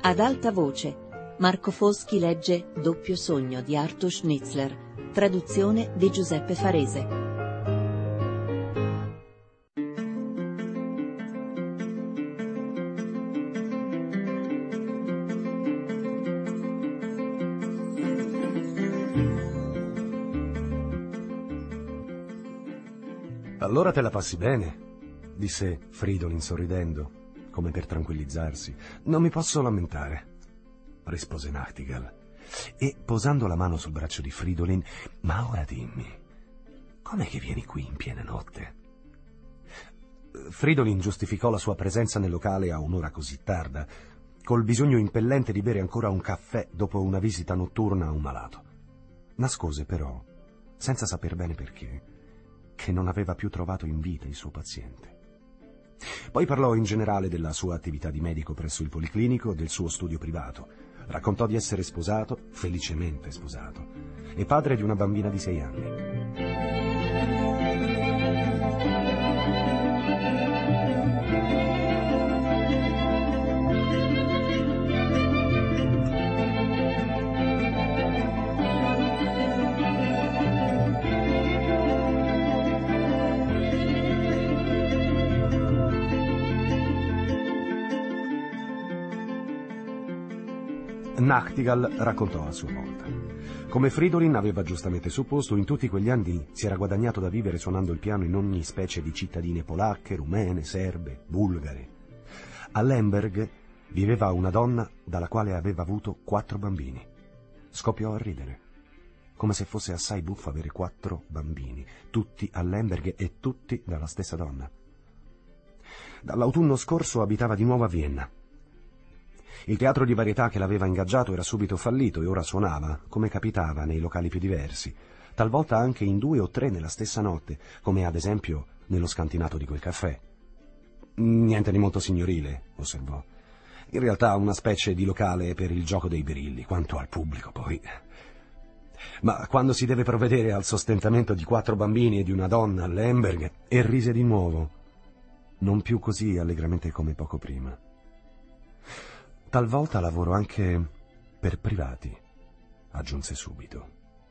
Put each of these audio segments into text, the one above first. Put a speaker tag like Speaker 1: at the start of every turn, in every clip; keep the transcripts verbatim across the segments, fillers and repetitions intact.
Speaker 1: Ad alta voce, Marco Foschi legge Doppio sogno di Arthur Schnitzler, traduzione di Giuseppe Farese.
Speaker 2: Allora te la passi bene, disse Fridolin sorridendo, come per tranquillizzarsi. Non mi posso lamentare, rispose Nachtigall, e posando la mano sul braccio di Fridolin: ma ora dimmi, com'è che vieni qui in piena notte? Fridolin giustificò la sua presenza nel locale a un'ora così tarda, col bisogno impellente di bere ancora un caffè dopo una visita notturna a un malato. Nascose però, senza saper bene perché, che non aveva più trovato in vita il suo paziente. Poi parlò in generale della sua attività di medico presso il policlinico, del suo studio privato. Raccontò di essere sposato, felicemente sposato, e padre di una bambina di sei anni. Nachtigall raccontò a sua volta. Come Fridolin aveva giustamente supposto, in tutti quegli anni si era guadagnato da vivere suonando il piano in ogni specie di cittadine polacche, rumene, serbe, bulgare. A Lemberg viveva una donna dalla quale aveva avuto quattro bambini. Scoppiò a ridere, come se fosse assai buffo avere quattro bambini, tutti a Lemberg e tutti dalla stessa donna. Dall'autunno scorso abitava di nuovo a Vienna. Il teatro di varietà che l'aveva ingaggiato era subito fallito e ora suonava, come capitava, nei locali più diversi, talvolta anche in due o tre nella stessa notte, come ad esempio nello scantinato di quel caffè. Niente di molto signorile, osservò. In realtà una specie di locale per il gioco dei birilli, quanto al pubblico poi. Ma quando si deve provvedere al sostentamento di quattro bambini e di una donna a Lemberg, e rise di nuovo, non più così allegramente come poco prima. Talvolta lavoro anche per privati, aggiunse subito.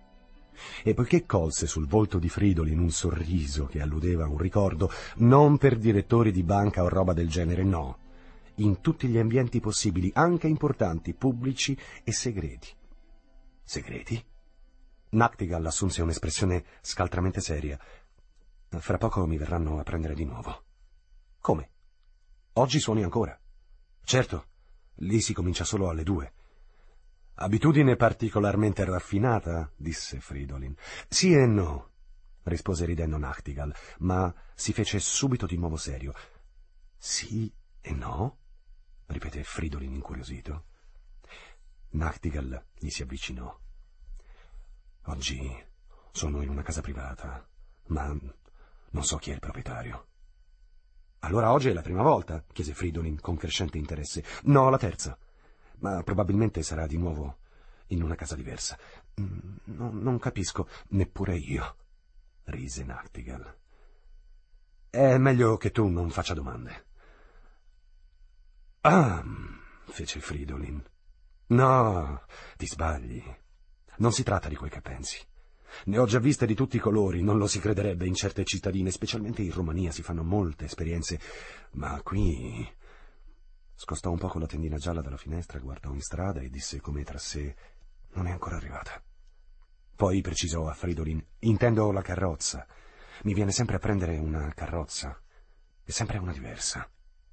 Speaker 2: E poiché colse sul volto di Fridolin un sorriso che alludeva a un ricordo, non per direttori di banca o roba del genere, no, in tutti gli ambienti possibili, anche importanti, pubblici e segreti. Segreti? Nachtigall assunse un'espressione scaltramente seria. Fra poco mi verranno a prendere di nuovo. Come? Oggi suoni ancora? Certo. Lì si comincia solo alle due. Abitudine particolarmente raffinata, disse Fridolin. Sì e no, rispose ridendo Nachtigall, ma si fece subito di nuovo serio. Sì e no? Ripeté Fridolin incuriosito. Nachtigall gli si avvicinò. Oggi sono in una casa privata, ma non so chi è il proprietario. Allora oggi è la prima volta? Chiese Fridolin con crescente interesse. No, la terza. Ma probabilmente sarà di nuovo in una casa diversa. No, non capisco, neppure io, rise Nachtigall. È meglio che tu non faccia domande. Ah, fece Fridolin. No, ti sbagli. Non si tratta di quel che pensi. Ne ho già viste di tutti i colori, non lo si crederebbe in certe cittadine, specialmente in Romania si fanno molte esperienze, ma qui... Scostò un poco la tendina gialla dalla finestra, guardò in strada e disse come tra sé: non è ancora arrivata. Poi precisò a Fridolin: intendo la carrozza. Mi viene sempre a prendere una carrozza, e sempre una diversa.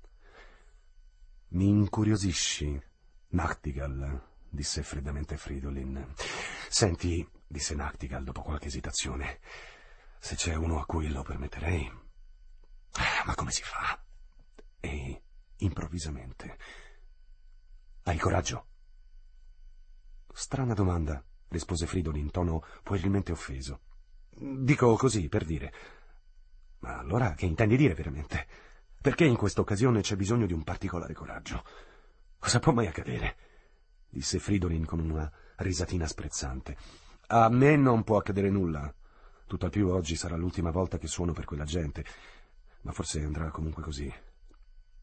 Speaker 2: Mi incuriosisci, Nachtigall, disse freddamente Fridolin. Senti, disse Nachtigall dopo qualche esitazione, se c'è uno a cui lo permetterei. Ma come si fa? E improvvisamente: hai coraggio? Strana domanda, rispose Fridolin in tono puerilmente offeso. Dico così, per dire. Ma allora che intendi dire veramente? Perché in questa occasione c'è bisogno di un particolare coraggio? Cosa può mai accadere? Disse Fridolin con una risatina sprezzante. A me non può accadere nulla. Tutt'al più oggi sarà l'ultima volta che suono per quella gente, ma forse andrà comunque così.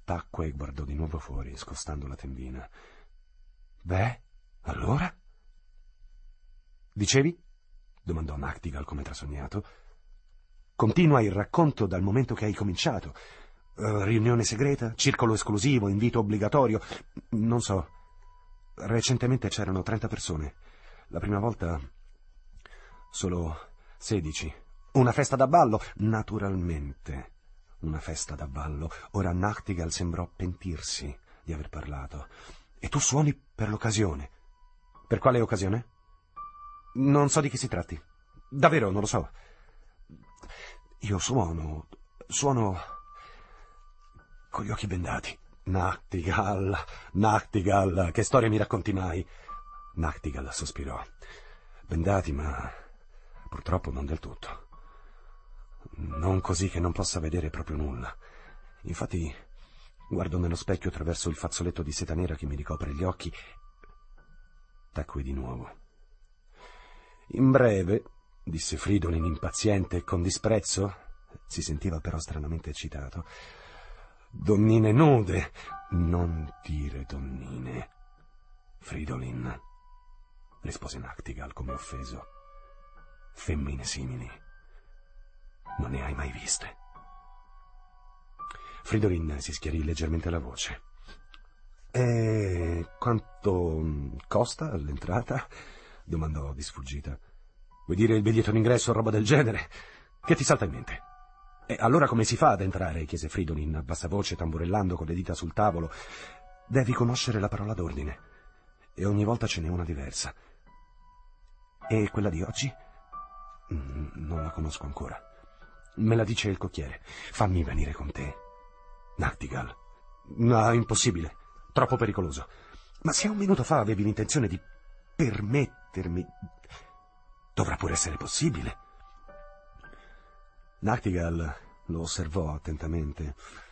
Speaker 2: tacque e guardò di nuovo fuori, scostando la tendina. «Beh, allora?» «Dicevi?» domandò Nachtigall come trasognato. «Continua il racconto dal momento che hai cominciato. Uh, riunione segreta? Circolo esclusivo? Invito obbligatorio? Non so. Recentemente c'erano trenta persone. La prima volta solo sedici. Una festa da ballo? Naturalmente. Una festa da ballo. Ora Nachtigall sembrò pentirsi di aver parlato. E tu suoni per l'occasione. Per quale occasione? Non so di chi si tratti. Davvero, non lo so. Io suono... suono... con gli occhi bendati. Nachtigall, Nachtigall, che storia mi racconti mai? Nachtigall sospirò. Bendati, ma purtroppo non del tutto. Non così che non possa vedere proprio nulla. Infatti, guardo nello specchio attraverso il fazzoletto di seta nera che mi ricopre gli occhi. Tacqui di nuovo. In breve, disse Fridolin impaziente e con disprezzo, si sentiva però stranamente eccitato. Donnine nude. Non dire donnine, Fridolin, rispose Nachtigall come offeso. Femmine simili non ne hai mai viste. Fridolin si schiarì leggermente la voce. E quanto costa l'entrata? Domandò di sfuggita. Vuoi dire il biglietto d'ingresso o roba del genere? Che ti salta in mente? E allora come si fa ad entrare? Chiese Fridolin a bassa voce, tamburellando con le dita sul tavolo. Devi conoscere la parola d'ordine. E ogni volta ce n'è una diversa. E quella di oggi? Mm, non la conosco ancora. Me la dice il cocchiere. Fammi venire con te. Nachtigall. No, impossibile. Troppo pericoloso. Ma se un minuto fa avevi l'intenzione di permettermi... Dovrà pure essere possibile. Nachtigall lo osservò attentamente.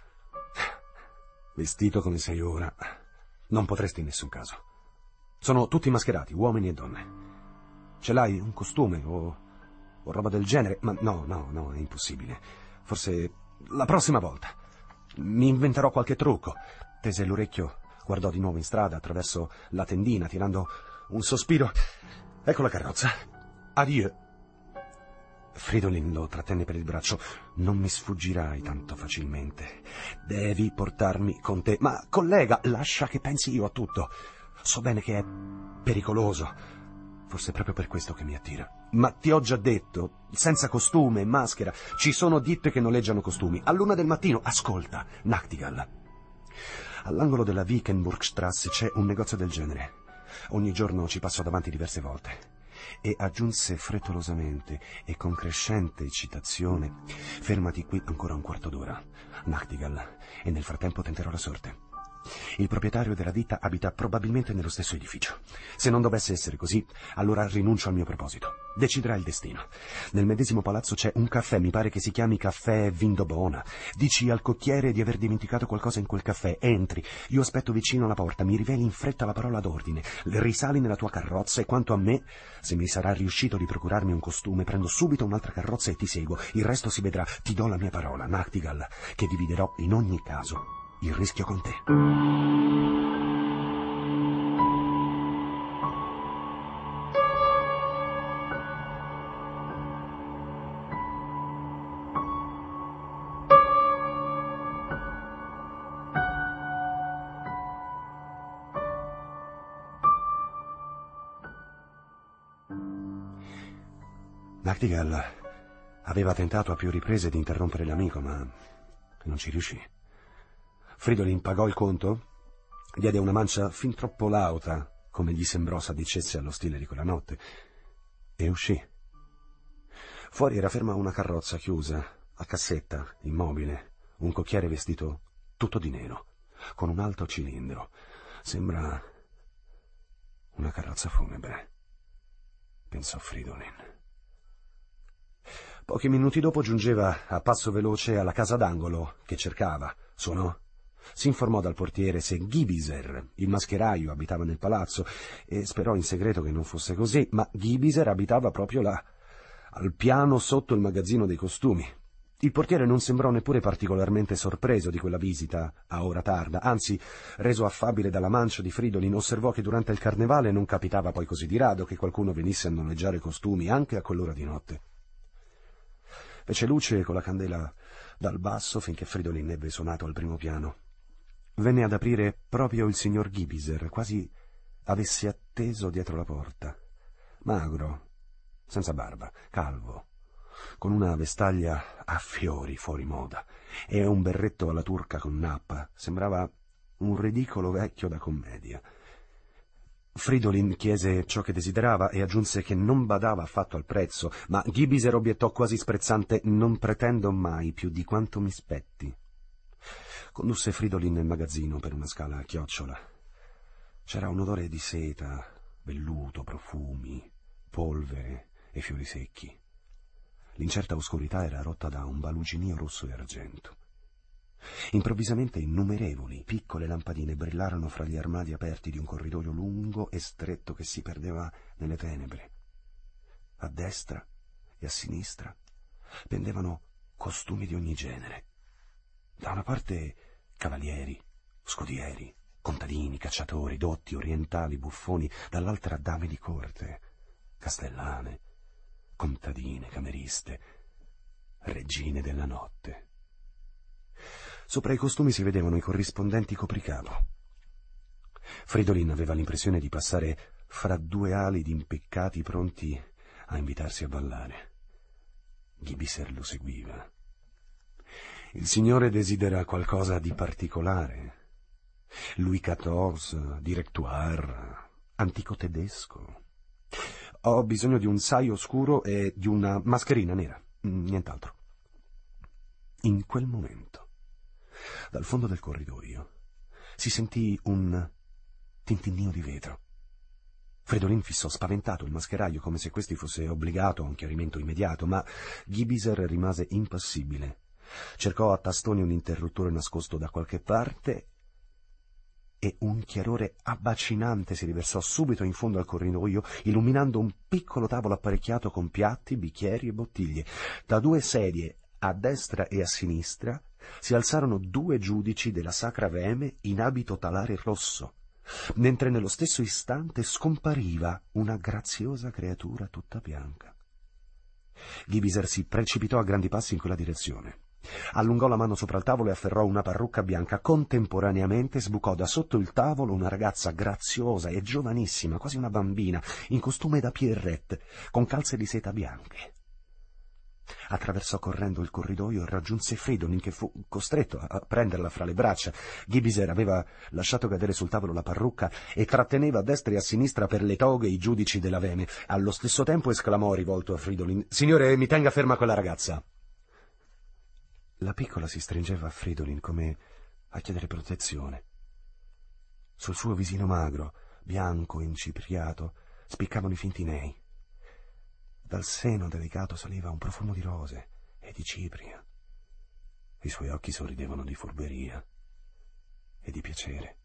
Speaker 2: Vestito come sei ora, non potresti in nessun caso. Sono tutti mascherati, uomini e donne. Ce l'hai un costume o, o roba del genere? Ma no, no, no, è impossibile. Forse la prossima volta. Mi inventerò qualche trucco. Tese l'orecchio, guardò di nuovo in strada attraverso la tendina, tirando un sospiro. Ecco la carrozza. Adieu. Fridolin lo trattenne per il braccio. Non mi sfuggirai tanto facilmente. Devi portarmi con te. Ma, collega, lascia che pensi io a tutto. So bene che è pericoloso. Forse è proprio per questo che mi attira. Ma ti ho già detto, senza costume e maschera. Ci sono ditte che noleggiano costumi. All'una del mattino, ascolta, Nachtigall. All'angolo della Wickenburgstrasse c'è un negozio del genere. Ogni giorno ci passo davanti diverse volte. E aggiunse frettolosamente e con crescente eccitazione: fermati qui ancora un quarto d'ora, Nachtigall, e nel frattempo tenterò la sorte. Il proprietario della ditta abita probabilmente nello stesso edificio. Se non dovesse essere così, allora rinuncio al mio proposito. Deciderà il destino. Nel medesimo palazzo c'è un caffè, mi pare che si chiami Caffè Vindobona. Dici al cocchiere di aver dimenticato qualcosa in quel caffè. Entri, io aspetto vicino alla porta, mi riveli in fretta la parola d'ordine, risali nella tua carrozza e quanto a me, se mi sarà riuscito di procurarmi un costume, prendo subito un'altra carrozza e ti seguo. Il resto si vedrà. Ti do la mia parola, Nachtigall, che dividerò in ogni caso il rischio con te. Nachtigall aveva tentato a più riprese di interrompere l'amico, ma non ci riuscì. Fridolin pagò il conto, diede una mancia fin troppo lauta, come gli sembrò s'addicesse allo stile di quella notte, e uscì. Fuori era ferma una carrozza chiusa, a cassetta, immobile, un cocchiere vestito tutto di nero, con un alto cilindro. Sembra una carrozza funebre, pensò Fridolin. Pochi minuti dopo giungeva a passo veloce alla casa d'angolo che cercava. Suonò. Si informò dal portiere se Gibiser, il mascheraio, abitava nel palazzo e sperò in segreto che non fosse così, ma Gibiser abitava proprio là, al piano sotto il magazzino dei costumi. Il portiere non sembrò neppure particolarmente sorpreso di quella visita a ora tarda, anzi, reso affabile dalla mancia di Fridolin, osservò che durante il carnevale non capitava poi così di rado che qualcuno venisse a noleggiare costumi anche a quell'ora di notte. Fece luce con la candela dal basso finché Fridolin ebbe suonato al primo piano. Venne ad aprire proprio il signor Gibiser, quasi avesse atteso dietro la porta. Magro, senza barba, calvo, con una vestaglia a fiori fuori moda e un berretto alla turca con nappa, sembrava un ridicolo vecchio da commedia. Fridolin chiese ciò che desiderava e aggiunse che non badava affatto al prezzo, ma Gibiser obiettò quasi sprezzante: «Non pretendo mai più di quanto mi spetti». Condusse Fridolin nel magazzino per una scala a chiocciola. C'era un odore di seta, velluto, profumi, polvere e fiori secchi. L'incerta oscurità era rotta da un baluginio rosso e argento. Improvvisamente innumerevoli piccole lampadine brillarono fra gli armadi aperti di un corridoio lungo e stretto che si perdeva nelle tenebre. A destra e a sinistra pendevano costumi di ogni genere. Da una parte cavalieri, scodieri, contadini, cacciatori, dotti, orientali, buffoni, dall'altra dame di corte, castellane, contadine, cameriste, regine della notte. Sopra i costumi si vedevano i corrispondenti copricapo. Fridolin aveva l'impressione di passare fra due ali di impeccati pronti a invitarsi a ballare. Gibiser lo seguiva. «Il signore desidera qualcosa di particolare. Louis quattordici, Directoire, antico tedesco. Ho bisogno di un saio scuro e di una mascherina nera, nient'altro». In quel momento, dal fondo del corridoio, si sentì un tintinnio di vetro. Fridolin fissò spaventato il mascheraio come se questi fosse obbligato a un chiarimento immediato, ma Gibiser rimase impassibile. Cercò a tastoni un interruttore nascosto da qualche parte e un chiarore abbacinante si riversò subito in fondo al corridoio, illuminando un piccolo tavolo apparecchiato con piatti, bicchieri e bottiglie. Da due sedie a destra e a sinistra si alzarono due giudici della Sacra Veme in abito talare rosso, mentre nello stesso istante scompariva una graziosa creatura tutta bianca. Gibiser si precipitò a grandi passi in quella direzione. Allungò la mano sopra il tavolo e afferrò una parrucca bianca. Contemporaneamente sbucò da sotto il tavolo una ragazza graziosa e giovanissima, quasi una bambina, in costume da Pierrette, con calze di seta bianche. Attraversò correndo il corridoio e raggiunse Fridolin, che fu costretto a prenderla fra le braccia. Gibiser aveva lasciato cadere sul tavolo la parrucca e tratteneva a destra e a sinistra per le toghe i giudici della Veme. Allo stesso tempo esclamò rivolto a Fridolin: «Signore, mi tenga ferma quella ragazza». La piccola si stringeva a Fridolin come a chiedere protezione. Sul suo visino magro, bianco e incipriato, spiccavano i finti nei. Dal seno delicato saliva un profumo di rose e di cipria. I suoi occhi sorridevano di furberia e di piacere.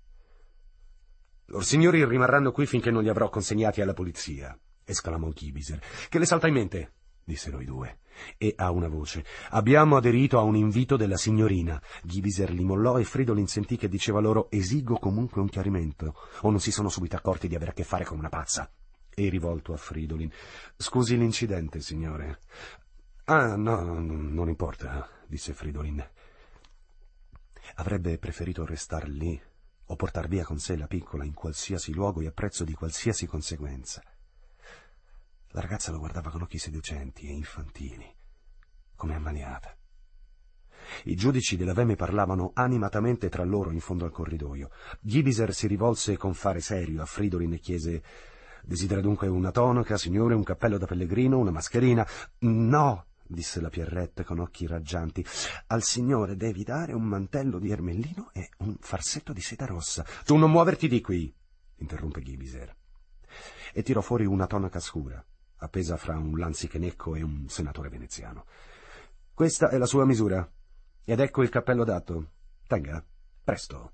Speaker 2: «Lor signori rimarranno qui finché non li avrò consegnati alla polizia», esclamò Gibiser. «Che le salta in mente?» dissero i due. E a una voce: «Abbiamo aderito a un invito della signorina». Gibiser li mollò e Fridolin sentì che diceva loro: «Esigo comunque un chiarimento, o non si sono subito accorti di avere a che fare con una pazza». E rivolto a Fridolin: «Scusi l'incidente, signore». «Ah, no, non importa», disse Fridolin. Avrebbe preferito restar lì o portar via con sé la piccola in qualsiasi luogo e a prezzo di qualsiasi conseguenza. La ragazza lo guardava con occhi seducenti e infantili, come ammaliata. I giudici della Veme parlavano animatamente tra loro in fondo al corridoio. Gibiser si rivolse con fare serio a Fridolin e chiese: «Desidera dunque una tonaca, signore, un cappello da pellegrino, una mascherina?» «No», disse la Pierrette con occhi raggianti. «Al signore devi dare un mantello di ermellino e un farsetto di seta rossa». «Tu non muoverti di qui», interruppe Gibiser, e tirò fuori una tonaca scura, appesa fra un lanzichenecco e un senatore veneziano. «Questa è la sua misura, ed ecco il cappello adatto. Tenga, presto».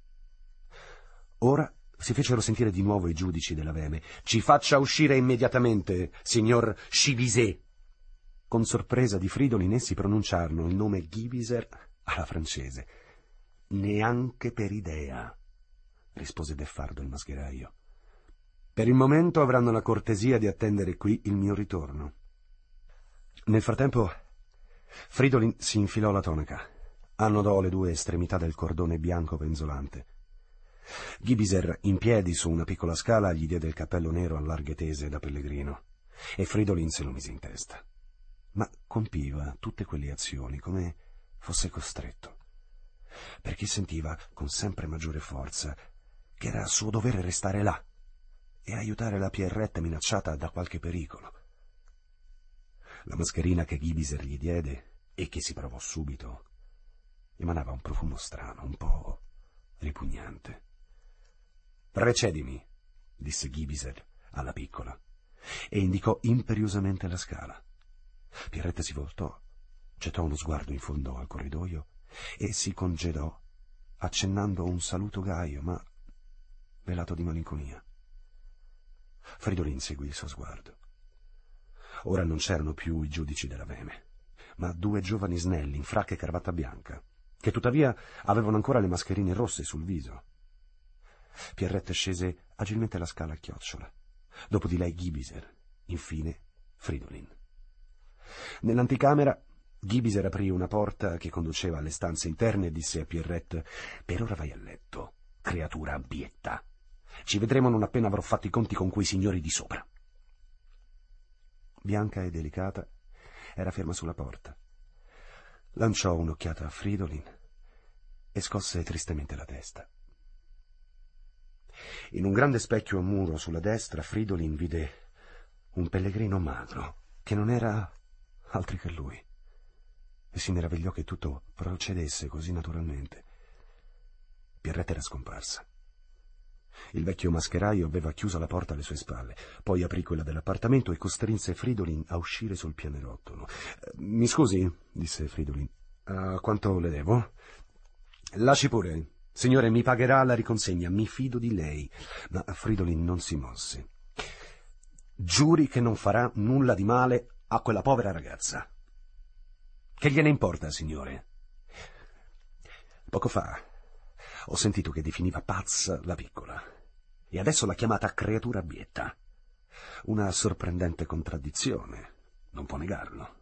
Speaker 2: Ora si fecero sentire di nuovo i giudici della Veme. «Ci faccia uscire immediatamente, signor Chibiset». Con sorpresa di Fridolin essi pronunciarono il nome Gibiser alla francese. «Neanche per idea», rispose beffardo il mascheraio. «Per il momento avranno la cortesia di attendere qui il mio ritorno». Nel frattempo Fridolin si infilò la tonaca, annodò le due estremità del cordone bianco penzolante. Gibiser, in piedi su una piccola scala, gli diede il cappello nero a larghe tese da pellegrino, e Fridolin se lo mise in testa. Ma compiva tutte quelle azioni come fosse costretto, perché sentiva con sempre maggiore forza che era suo dovere restare là e aiutare la Pierrette minacciata da qualche pericolo. La mascherina che Gibiser gli diede, e che si provò subito, emanava un profumo strano, un po' ripugnante. «Precedimi», disse Gibiser alla piccola, e indicò imperiosamente la scala. Pierrette si voltò, gettò uno sguardo in fondo al corridoio e si congedò, accennando un saluto gaio, ma velato di malinconia. Fridolin seguì il suo sguardo. Ora non c'erano più i giudici della Veme, ma due giovani snelli in fracca e cravatta bianca, che tuttavia avevano ancora le mascherine rosse sul viso. Pierrette scese agilmente la scala a chiocciola, dopo di lei Gibiser, infine Fridolin. Nell'anticamera Gibiser aprì una porta che conduceva alle stanze interne e disse a Pierrette: «Per ora vai a letto, creatura abietta. Ci vedremo non appena avrò fatto i conti con quei signori di sopra». Bianca e delicata era ferma sulla porta. Lanciò un'occhiata a Fridolin e scosse tristemente la testa. In un grande specchio a muro sulla destra Fridolin vide un pellegrino magro che non era altri che lui, e si meravigliò che tutto procedesse così naturalmente. Pierrette era scomparsa. Il vecchio mascheraio aveva chiuso la porta alle sue spalle, poi aprì quella dell'appartamento e costrinse Fridolin a uscire sul pianerottolo. «Mi scusi», disse Fridolin, «a quanto le devo?» «Lasci pure. Signore, mi pagherà la riconsegna, mi fido di lei». Ma Fridolin non si mosse. «Giuri che non farà nulla di male a quella povera ragazza». «Che gliene importa, signore?» «Poco fa ho sentito che definiva pazza la piccola, e adesso l'ha chiamata creatura abietta. Una sorprendente contraddizione, non può negarlo».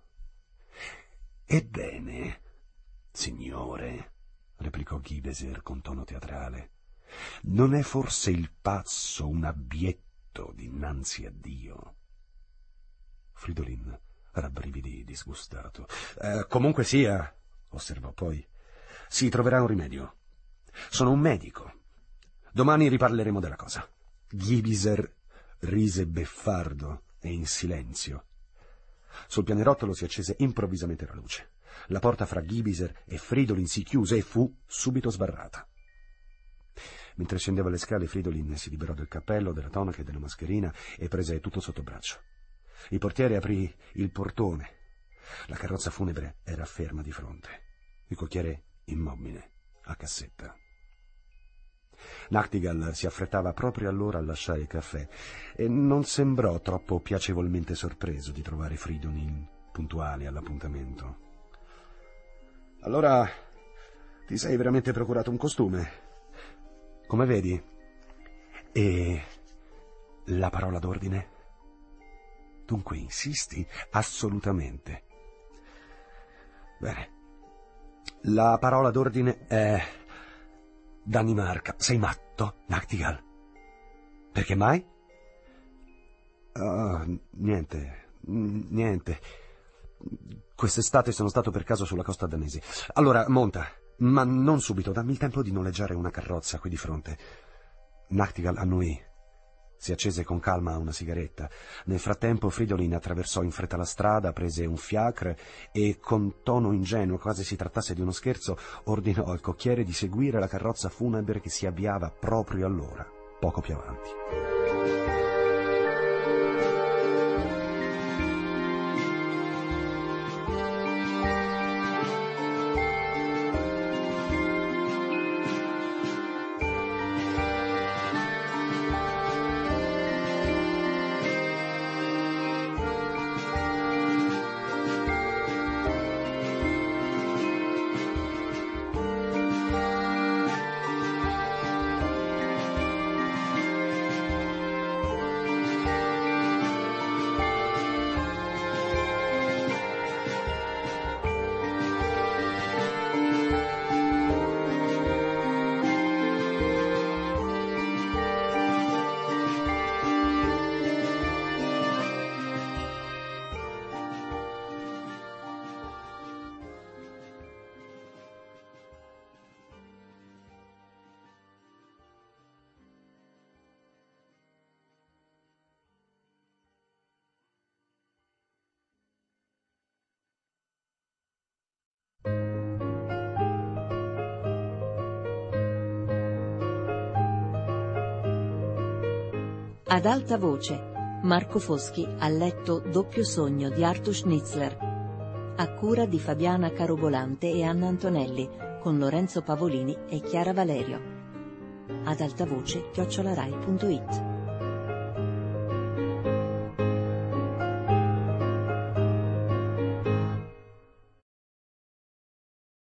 Speaker 2: «Ebbene, signore», replicò Gibiser con tono teatrale, «non è forse il pazzo un abietto dinanzi a Dio?» Fridolin rabbrividì disgustato. Eh, «Comunque sia», osservò poi, «si troverà un rimedio. Sono un medico. Domani riparleremo della cosa». Gibiser rise beffardo e in silenzio. Sul pianerottolo si accese improvvisamente la luce. La porta fra Gibiser e Fridolin si chiuse e fu subito sbarrata. Mentre scendeva le scale, Fridolin si liberò del cappello, della tonaca e della mascherina e prese tutto sotto braccio. Il portiere aprì il portone. La carrozza funebre era ferma di fronte, il cocchiere immobile, a cassetta. Nachtigall si affrettava proprio allora a lasciare il caffè e non sembrò troppo piacevolmente sorpreso di trovare Fridolin puntuale all'appuntamento. «Allora ti sei veramente procurato un costume, come vedi? E la parola d'ordine?» «Dunque insisti?» «Assolutamente». «Bene, la parola d'ordine è Danimarca». «Sei matto, Nachtigall?» «Perché mai?» «Uh, niente, niente. Quest'estate sono stato per caso sulla costa danese. Allora, monta, ma non subito, dammi il tempo di noleggiare una carrozza qui di fronte». Nachtigall annuì. Si accese con calma una sigaretta. Nel frattempo Fridolin attraversò in fretta la strada, prese un fiacre e, con tono ingenuo, quasi si trattasse di uno scherzo, ordinò al cocchiere di seguire la carrozza funebre che si avviava proprio allora, poco più avanti.
Speaker 1: Ad alta voce, Marco Foschi ha letto Doppio sogno di Arthur Schnitzler, a cura di Fabiana Carobolante e Anna Antonelli, con Lorenzo Pavolini e Chiara Valerio. Ad alta voce chiocciola rai punto it